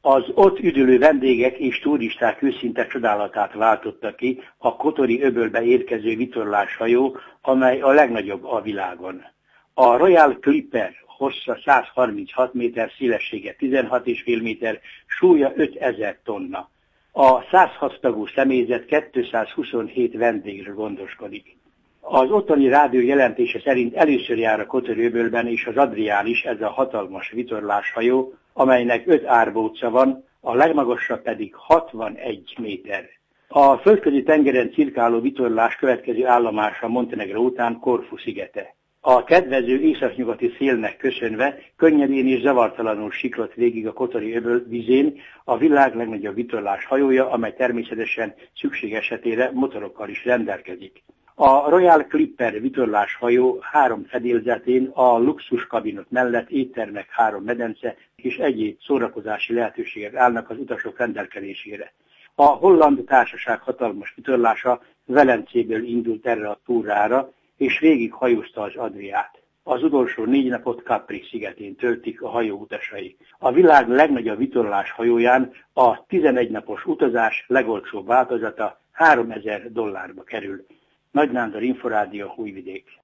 Az ott üdülő vendégek és turisták őszinte csodálatát váltotta ki a Kotori öbölbe érkező vitorláshajó, amely a legnagyobb a világon. A Royal Clipper hossza 136 méter, szélessége 16,5 méter, súlya 5000 tonna. A 106 tagú személyzet 227 vendégről gondoskodik. Az ottani rádió jelentése szerint először jár a Kotori öbölben és az Adrián is ez a hatalmas vitorláshajó, amelynek 5 árbóca van, a legmagasabb pedig 61 méter. A földközi tengeren cirkáló vitorlás következő állomása Montenegro után Korfu szigete. A kedvező északnyugati szélnek köszönve könnyedén és zavartalanul siklott végig a Kotori öböl vizén a világ legnagyobb vitorlás hajója, amely természetesen szükség esetére motorokkal is rendelkezik. A Royal Clipper vitorláshajó 3 fedélzetén a luxuskabinok mellett éttermek, 3 medence és egyéb szórakozási lehetőségek állnak az utasok rendelkezésére. A holland társaság hatalmas vitorlása Velencéből indult erre a túrára, és végig hajózta az Adriát. Az utolsó 4 napot Capri szigetén töltik a hajó utasai. A világ legnagyobb vitorlás hajóján a 11 napos utazás legolcsóbb változata $3000 kerül. Nagy Nándor, Inforádió, Újvidék.